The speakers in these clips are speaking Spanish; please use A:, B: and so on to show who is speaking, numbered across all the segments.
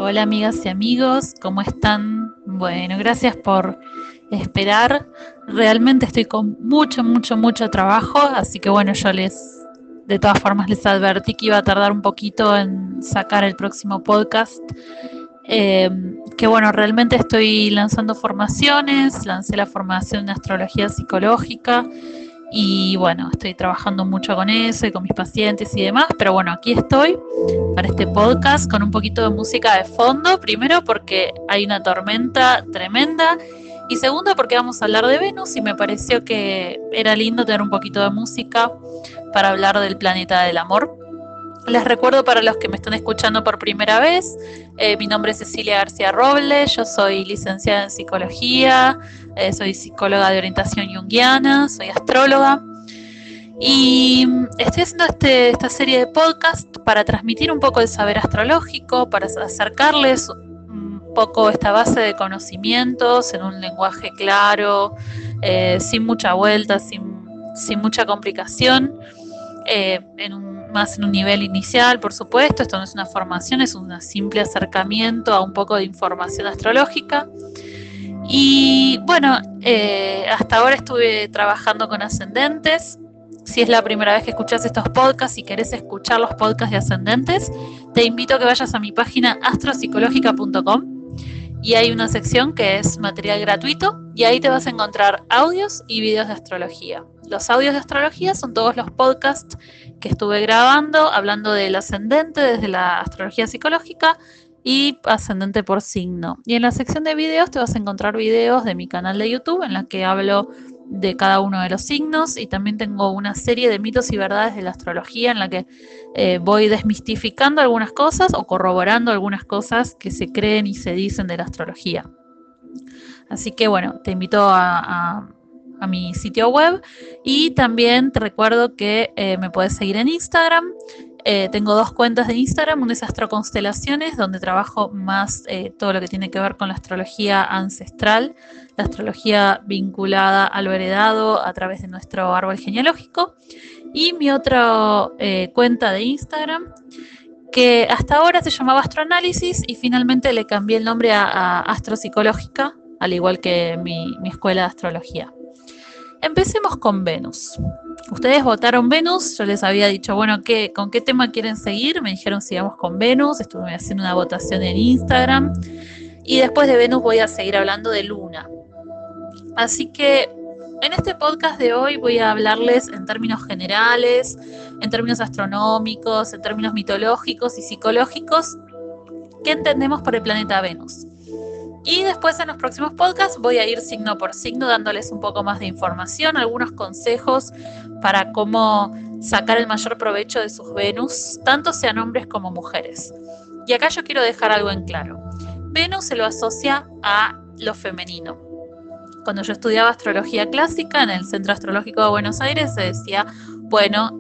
A: Hola amigas y amigos, ¿cómo están? Bueno, gracias por esperar. Realmente estoy con mucho trabajo, así que bueno, de todas formas les advertí que iba a tardar un poquito en sacar el próximo podcast. Que bueno, realmente estoy lanzando formaciones, lancé la formación de astrología psicológica y bueno, estoy trabajando mucho con eso y con mis pacientes y demás, pero bueno, aquí estoy para este podcast con un poquito de música de fondo, primero porque hay una tormenta tremenda y segundo porque vamos a hablar de Venus y me pareció que era lindo tener un poquito de música para hablar del planeta del amor. Les recuerdo para los que me están escuchando por primera vez, mi nombre es Cecilia García Robles, yo soy licenciada en psicología, soy psicóloga de orientación junguiana, soy astróloga y estoy haciendo esta serie de podcast para transmitir un poco el saber astrológico, para acercarles un poco esta base de conocimientos en un lenguaje claro, sin mucha vuelta, sin mucha complicación, más en un nivel inicial, por supuesto. Esto no es una formación, es un simple acercamiento a un poco de información astrológica. Y bueno, hasta ahora estuve trabajando con ascendentes. Si es la primera vez que escuchas estos podcasts y querés escuchar los podcasts de ascendentes, te invito a que vayas a mi página astropsicológica.com y hay una sección que es material gratuito y ahí te vas a encontrar audios y videos de astrología. Los audios de astrología son todos los podcasts que estuve grabando hablando del ascendente desde la astrología psicológica y ascendente por signo. Y en la sección de videos te vas a encontrar videos de mi canal de YouTube en la que hablo de cada uno de los signos y también tengo una serie de mitos y verdades de la astrología en la que voy desmistificando algunas cosas o corroborando algunas cosas que se creen y se dicen de la astrología. Así que bueno, te invito a mi sitio web y también te recuerdo que me puedes seguir en Instagram. Tengo 2 cuentas de Instagram, una es Astroconstelaciones, donde trabajo más todo lo que tiene que ver con la astrología ancestral, la astrología vinculada a lo heredado a través de nuestro árbol genealógico, y mi otra cuenta de Instagram, que hasta ahora se llamaba Astroanálisis y finalmente le cambié el nombre a Astropsicológica, al igual que mi escuela de astrología. Empecemos con Venus. Ustedes votaron Venus, yo les había dicho, bueno, ¿con qué tema quieren seguir? Me dijeron sigamos con Venus, estuve haciendo una votación en Instagram y después de Venus voy a seguir hablando de Luna. Así que en este podcast de hoy voy a hablarles en términos generales, en términos astronómicos, en términos mitológicos y psicológicos, ¿qué entendemos por el planeta Venus? Y después en los próximos podcasts voy a ir signo por signo dándoles un poco más de información, algunos consejos para cómo sacar el mayor provecho de sus Venus, tanto sean hombres como mujeres. Y acá yo quiero dejar algo en claro. Venus se lo asocia a lo femenino. Cuando yo estudiaba astrología clásica en el Centro Astrológico de Buenos Aires se decía, bueno,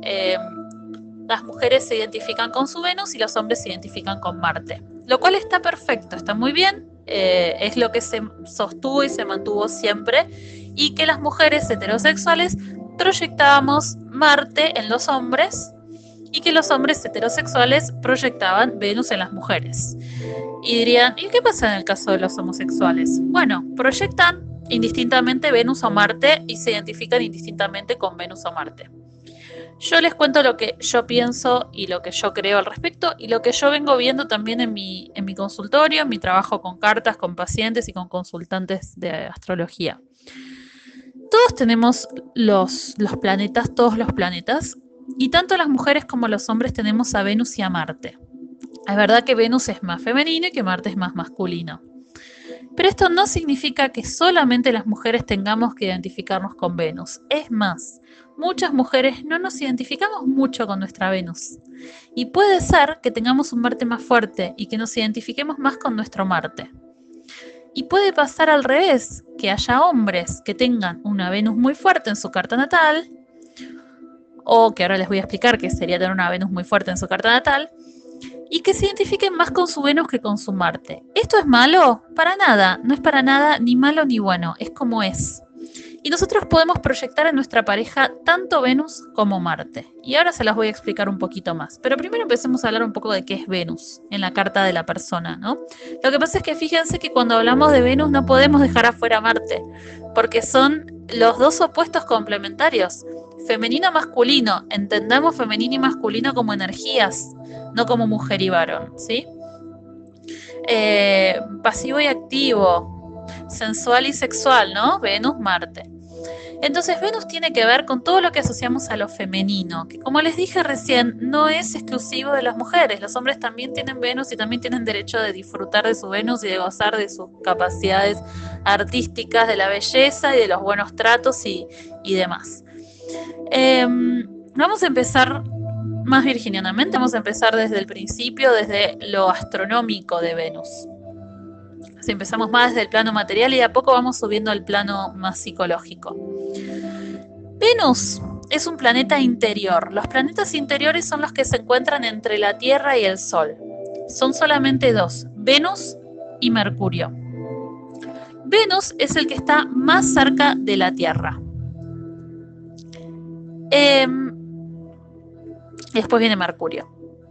A: las mujeres se identifican con su Venus y los hombres se identifican con Marte. Lo cual está perfecto, está muy bien. Es lo que se sostuvo y se mantuvo siempre, y que las mujeres heterosexuales proyectábamos Marte en los hombres y que los hombres heterosexuales proyectaban Venus en las mujeres. Y dirían, ¿y qué pasa en el caso de los homosexuales? Bueno, proyectan indistintamente Venus o Marte y se identifican indistintamente con Venus o Marte. Yo les cuento lo que yo pienso y lo que yo creo al respecto y lo que yo vengo viendo también en mi consultorio, en mi trabajo con cartas, con pacientes y con consultantes de astrología. Todos tenemos los planetas, todos los planetas, y tanto las mujeres como los hombres tenemos a Venus y a Marte. Es verdad que Venus es más femenino y que Marte es más masculino. Pero esto no significa que solamente las mujeres tengamos que identificarnos con Venus. Es más, muchas mujeres no nos identificamos mucho con nuestra Venus. Y puede ser que tengamos un Marte más fuerte y que nos identifiquemos más con nuestro Marte. Y puede pasar al revés, que haya hombres que tengan una Venus muy fuerte en su carta natal, o que ahora les voy a explicar qué sería tener una Venus muy fuerte en su carta natal, y que se identifiquen más con su Venus que con su Marte. ¿Esto es malo? Para nada, no es para nada ni malo ni bueno, es como es. Y nosotros podemos proyectar en nuestra pareja tanto Venus como Marte. Y ahora se las voy a explicar un poquito más. Pero primero empecemos a hablar un poco de qué es Venus en la carta de la persona, ¿no? Lo que pasa es que fíjense que cuando hablamos de Venus no podemos dejar afuera a Marte, porque son los dos opuestos complementarios. Femenino-masculino. Entendamos femenino y masculino como energías, no como mujer y varón, ¿sí? Pasivo y activo, sensual y sexual, ¿no? Venus, Marte. Entonces Venus tiene que ver con todo lo que asociamos a lo femenino, que como les dije recién, no es exclusivo de las mujeres. Los hombres también tienen Venus y también tienen derecho de disfrutar de su Venus y de gozar de sus capacidades artísticas, de la belleza y de los buenos tratos y demás. Vamos a empezar más virginianamente, vamos a empezar desde el principio, desde lo astronómico de Venus. Así empezamos más desde el plano material y de a poco vamos subiendo al plano más psicológico. Venus es un planeta interior. Los planetas interiores son los que se encuentran entre la Tierra y el Sol. Son solamente dos, Venus y Mercurio. Venus es el que está más cerca de la Tierra. Después viene Mercurio.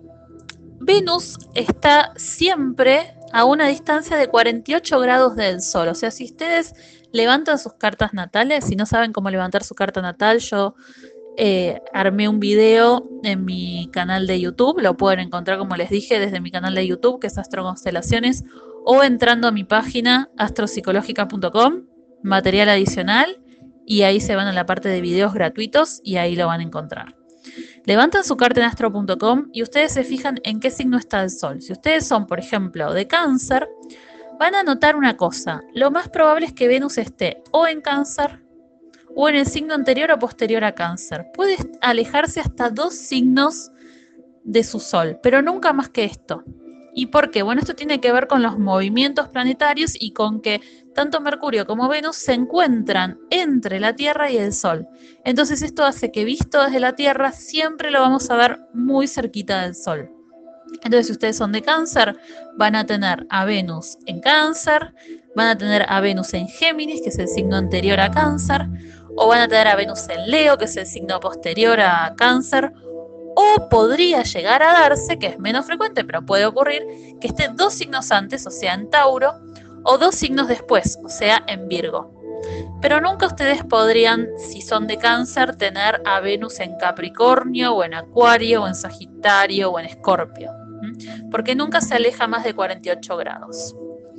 A: Venus está siempre a una distancia de 48 grados del Sol. O sea, si ustedes levantan sus cartas natales, si no saben cómo levantar su carta natal, yo armé un video en mi canal de YouTube. Lo pueden encontrar, como les dije, desde mi canal de YouTube, que es Astroconstelaciones, o entrando a mi página astropsicológica.com, material adicional, y ahí se van a la parte de videos gratuitos y ahí lo van a encontrar. Levantan su carta en astro.com y ustedes se fijan en qué signo está el Sol. Si ustedes son, por ejemplo, de Cáncer, van a notar una cosa. Lo más probable es que Venus esté o en Cáncer o en el signo anterior o posterior a Cáncer. Puede alejarse hasta 2 signos de su Sol, pero nunca más que esto. ¿Y por qué? Bueno, esto tiene que ver con los movimientos planetarios y con que tanto Mercurio como Venus se encuentran entre la Tierra y el Sol. Entonces esto hace que visto desde la Tierra siempre lo vamos a ver muy cerquita del Sol. Entonces si ustedes son de Cáncer, van a tener a Venus en Cáncer, van a tener a Venus en Géminis, que es el signo anterior a Cáncer, o van a tener a Venus en Leo, que es el signo posterior a Cáncer, o podría llegar a darse, que es menos frecuente, pero puede ocurrir, que esté 2 signos antes, o sea, en Tauro, o 2 signos después, o sea, en Virgo. Pero nunca ustedes podrían, si son de Cáncer, tener a Venus en Capricornio, o en Acuario, o en Sagitario, o en Escorpio, porque nunca se aleja más de 48 grados.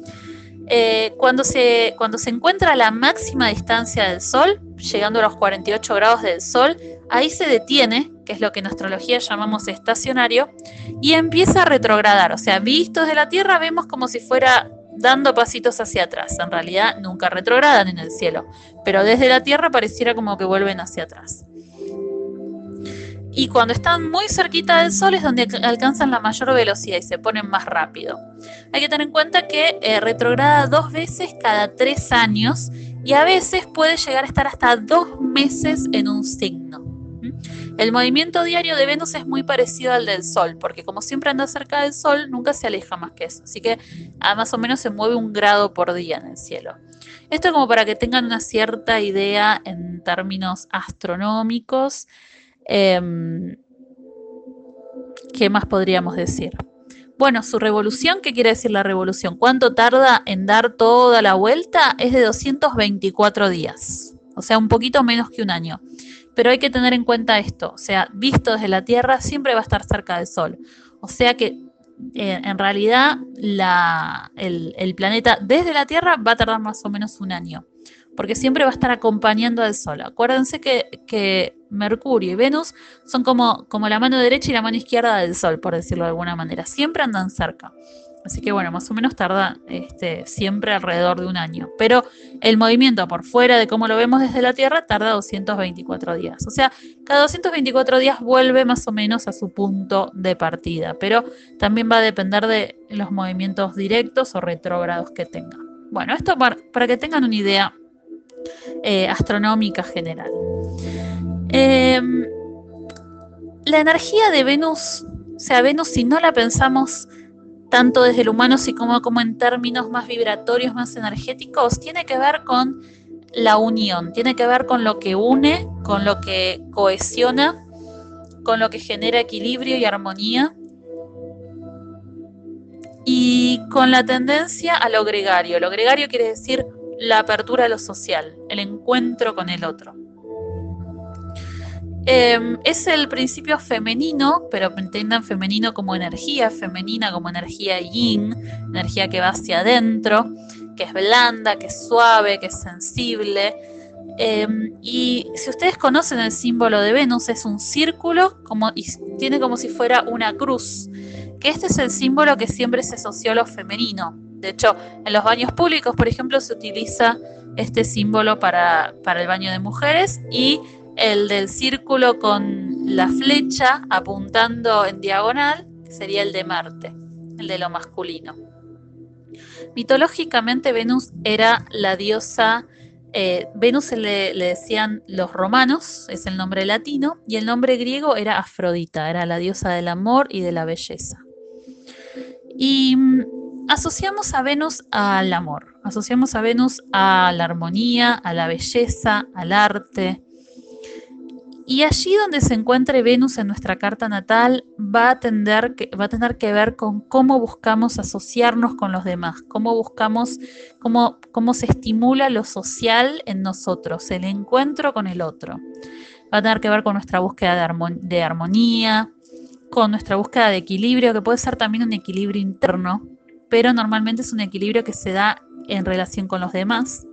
A: Cuando se encuentra a la máxima distancia del Sol, llegando a los 48 grados del Sol, ahí se detiene, que es lo que en astrología llamamos estacionario, y empieza a retrogradar. O sea, visto desde la Tierra vemos como si fuera dando pasitos hacia atrás. En realidad nunca retrogradan en el cielo, pero desde la Tierra pareciera como que vuelven hacia atrás. Y cuando están muy cerquita del Sol es donde alcanzan la mayor velocidad y se ponen más rápido. Hay que tener en cuenta que retrograda 2 veces cada 3 años y a veces puede llegar a estar hasta 2 meses en un signo. El movimiento diario de Venus es muy parecido al del Sol, porque como siempre anda cerca del Sol, nunca se aleja más que eso. Así que más o menos se mueve 1 grado por día en el cielo. Esto es como para que tengan una cierta idea en términos astronómicos. ¿Qué más podríamos decir? Bueno, su revolución, ¿qué quiere decir la revolución? ¿Cuánto tarda en dar toda la vuelta? Es de 224 días, o sea, un poquito menos que 1 año. Pero hay que tener en cuenta esto, o sea, visto desde la Tierra siempre va a estar cerca del Sol. O sea que en realidad el planeta desde la Tierra va a tardar más o menos 1 año, porque siempre va a estar acompañando al Sol. Acuérdense que Mercurio y Venus son como la mano derecha y la mano izquierda del Sol, por decirlo de alguna manera. Siempre andan cerca. Así que bueno, más o menos tarda siempre alrededor de 1 año. Pero el movimiento por fuera de cómo lo vemos desde la Tierra tarda 224 días. O sea, cada 224 días vuelve más o menos a su punto de partida. Pero también va a depender de los movimientos directos o retrógrados que tenga. Bueno, esto para que tengan una idea astronómica general. La energía de Venus, o sea, Venus si no la pensamos tanto desde el humano como en términos más vibratorios, más energéticos, tiene que ver con la unión, tiene que ver con lo que une, con lo que cohesiona, con lo que genera equilibrio y armonía, y con la tendencia a lo gregario. Lo gregario quiere decir la apertura a lo social, el encuentro con el otro. Es el principio femenino, pero entendan femenino como energía femenina, como energía yin, energía que va hacia adentro, que es blanda, que es suave, que es sensible. Y si ustedes conocen el símbolo de Venus, es un círculo y tiene como si fuera una cruz, que este es el símbolo que siempre se asoció a lo femenino. De hecho, en los baños públicos, por ejemplo, se utiliza este símbolo para el baño de mujeres, y el del círculo con la flecha apuntando en diagonal, que sería el de Marte, el de lo masculino. Mitológicamente Venus era la diosa, Venus le decían los romanos, es el nombre latino, y el nombre griego era Afrodita, era la diosa del amor y de la belleza. Y asociamos a Venus al amor, asociamos a Venus a la armonía, a la belleza, al arte. Y allí donde se encuentre Venus en nuestra carta natal va a tener que ver con cómo buscamos asociarnos con los demás, cómo se estimula lo social en nosotros, el encuentro con el otro. Va a tener que ver con nuestra búsqueda de armonía, con nuestra búsqueda de equilibrio, que puede ser también un equilibrio interno, pero normalmente es un equilibrio que se da en relación con los demás.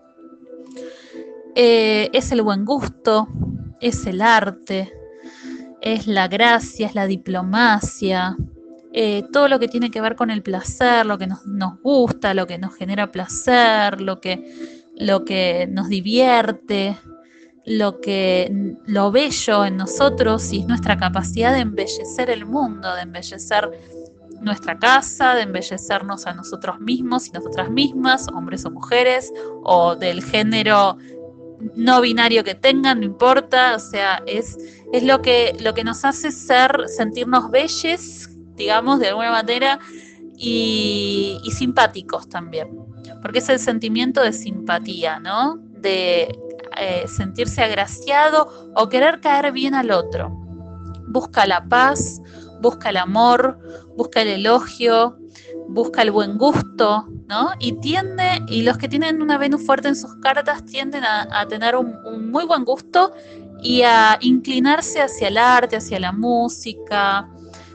A: Es el buen gusto, es el arte, es la gracia, es la diplomacia, todo lo que tiene que ver con el placer, lo que nos gusta, lo que nos genera placer, lo que nos divierte, lo bello en nosotros, y es nuestra capacidad de embellecer el mundo, de embellecer nuestra casa, de embellecernos a nosotros mismos y nosotras mismas, hombres o mujeres, o del género no binario que tengan, no importa, o sea, es lo que nos hace sentirnos bellos, digamos, de alguna manera, y simpáticos también, porque es el sentimiento de simpatía, ¿no? De sentirse agraciado o querer caer bien al otro. Busca la paz, busca el amor, busca el elogio, busca el buen gusto, ¿no? Y los que tienen una Venus fuerte en sus cartas tienden a tener un muy buen gusto y a inclinarse hacia el arte, hacia la música,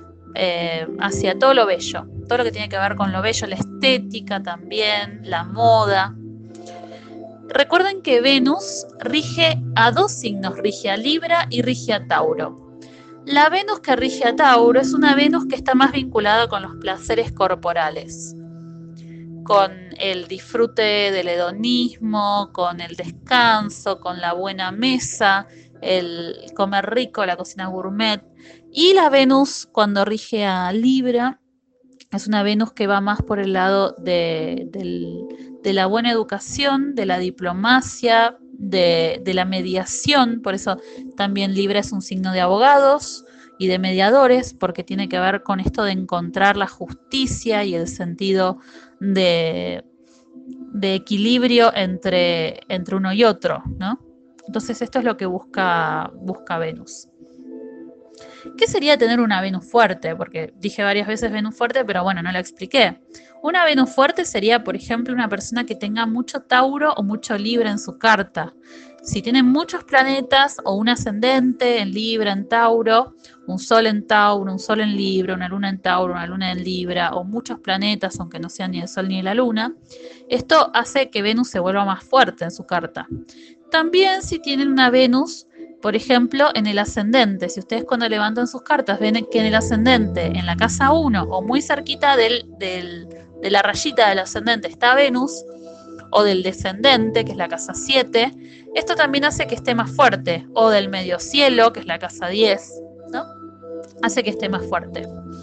A: hacia todo lo bello, todo lo que tiene que ver con lo bello, la estética también, la moda. Recuerden que Venus rige a dos signos, rige a Libra y rige a Tauro. La Venus que rige a Tauro es una Venus que está más vinculada con los placeres corporales, con el disfrute del hedonismo, con el descanso, con la buena mesa, el comer rico, la cocina gourmet. Y la Venus, cuando rige a Libra, es una Venus que va más por el lado de la buena educación, de la diplomacia, de la mediación. Por eso también Libra es un signo de abogados y de mediadores, porque tiene que ver con esto de encontrar la justicia y el sentido de equilibrio entre uno y otro, ¿no? Entonces esto es lo que busca Venus. ¿Qué sería tener una Venus fuerte? Porque dije varias veces Venus fuerte, pero bueno, no la expliqué. Una Venus fuerte sería, por ejemplo, una persona que tenga mucho Tauro o mucho Libra en su carta. Si tienen muchos planetas o un ascendente en Libra, en Tauro, un Sol en Tauro, un Sol en Libra, una Luna en Tauro, una Luna en Libra, o muchos planetas, aunque no sean ni el Sol ni la Luna, esto hace que Venus se vuelva más fuerte en su carta. También si tienen una Venus, por ejemplo, en el ascendente, si ustedes cuando levantan sus cartas ven que en el ascendente, en la casa 1 o muy cerquita de la rayita del ascendente está Venus, o del descendente, que es la casa 7, esto también hace que esté más fuerte, o del medio cielo, que es la casa 10, ¿no? Hace que esté más fuerte.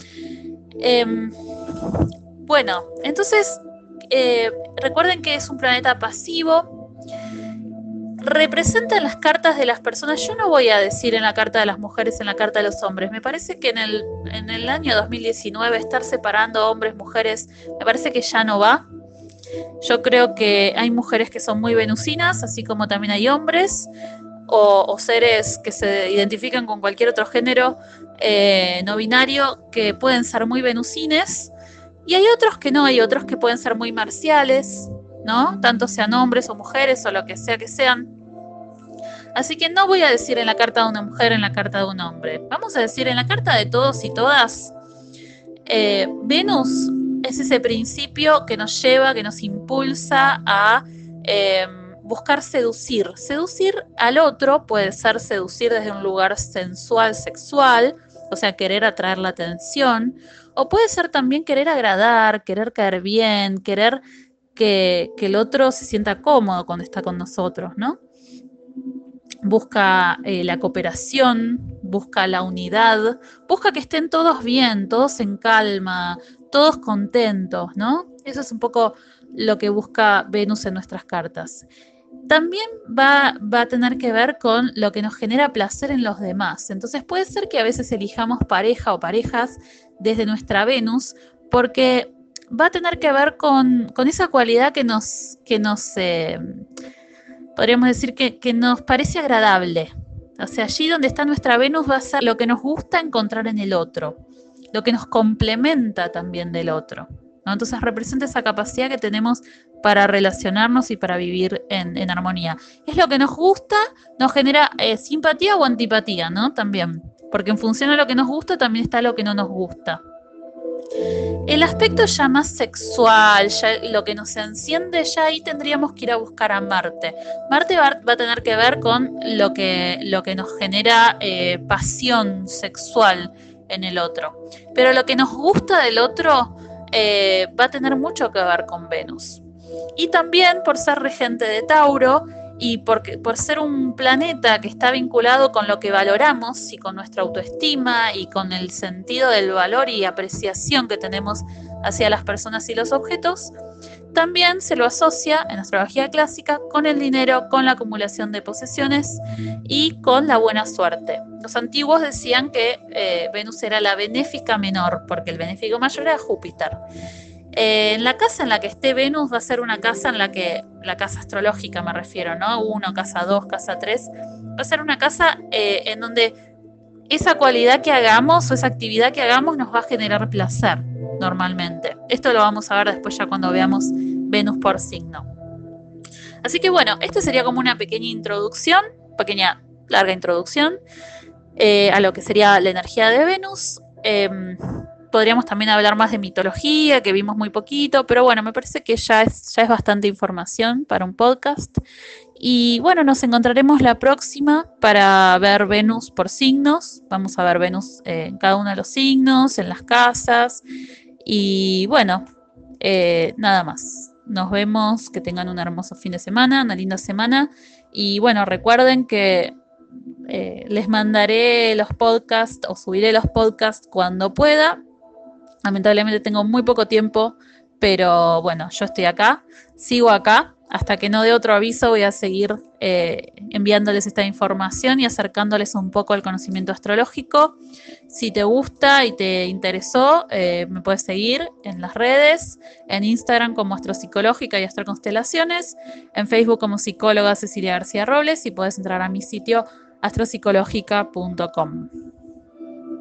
A: Bueno, entonces recuerden que es un planeta pasivo. Representan las cartas de las personas. Yo no voy a decir en la carta de las mujeres, en la carta de los hombres. Me parece que en el año 2019 estar separando hombres, mujeres, me parece que ya no va. Yo creo que hay mujeres que son muy venusinas, así como también hay hombres o seres que se identifican con cualquier otro género no binario que pueden ser muy venusines. Y hay otros que no, hay otros que pueden ser muy marciales, ¿no? Tanto sean hombres o mujeres o lo que sea que sean. Así que no voy a decir en la carta de una mujer, en la carta de un hombre. Vamos a decir en la carta de todos y todas. Venus es ese principio que nos lleva, que nos impulsa a buscar seducir. Seducir al otro puede ser seducir desde un lugar sensual, sexual, o sea, querer atraer la atención, o puede ser también querer agradar, querer caer bien, querer que el otro se sienta cómodo cuando está con nosotros, ¿no? Busca la cooperación, busca la unidad, busca que estén todos bien, todos en calma, todos contentos, ¿no? Eso es un poco lo que busca Venus en nuestras cartas. También va a tener que ver con lo que nos genera placer en los demás. Entonces puede ser que a veces elijamos pareja o parejas desde nuestra Venus porque va a tener que ver con esa cualidad que nos podríamos decir que nos parece agradable. O sea, allí donde está nuestra Venus va a ser lo que nos gusta encontrar en el otro, lo que nos complementa también del otro, ¿no? Entonces representa esa capacidad que tenemos para relacionarnos y para vivir en armonía. Es lo que nos gusta, nos genera simpatía o antipatía, ¿no? También, porque en función a lo que nos gusta también está lo que no nos gusta. El aspecto ya más sexual, ya lo que nos enciende, ya ahí tendríamos que ir a buscar a Marte. Marte va a tener que ver con lo que nos genera pasión sexual en el otro. Pero lo que nos gusta del otro va a tener mucho que ver con Venus. Y también por ser regente de Tauro y por ser un planeta que está vinculado con lo que valoramos y con nuestra autoestima y con el sentido del valor y apreciación que tenemos hacia las personas y los objetos, también se lo asocia en astrología clásica con el dinero, con la acumulación de posesiones y con la buena suerte. Los antiguos decían que Venus era la benéfica menor, porque el benéfico mayor era Júpiter. En la casa en la que esté Venus va a ser una casa en la que, la casa astrológica me refiero, ¿no? 1, casa 2, casa 3, va a ser una casa en donde esa cualidad que hagamos o esa actividad que hagamos nos va a generar placer normalmente. Esto lo vamos a ver después ya cuando veamos Venus por signo. Así que bueno, esto sería como una pequeña introducción, pequeña, larga introducción a lo que sería la energía de Venus. Podríamos también hablar más de mitología, que vimos muy poquito, pero bueno, me parece que ya es bastante información para un podcast. Y bueno, nos encontraremos la próxima para ver Venus por signos. Vamos a ver Venus en cada uno de los signos, en las casas. Y bueno, nada más. Nos vemos, que tengan un hermoso fin de semana, una linda semana. Y bueno, recuerden que les mandaré los podcasts o subiré los podcasts cuando pueda. Lamentablemente tengo muy poco tiempo, pero bueno, yo estoy acá, sigo acá, hasta que no dé otro aviso voy a seguir enviándoles esta información y acercándoles un poco al conocimiento astrológico. Si te gusta y te interesó, me puedes seguir en las redes, en Instagram como Astropsicológica y Astroconstelaciones, en Facebook como psicóloga Cecilia García Robles y puedes entrar a mi sitio astropsicológica.com.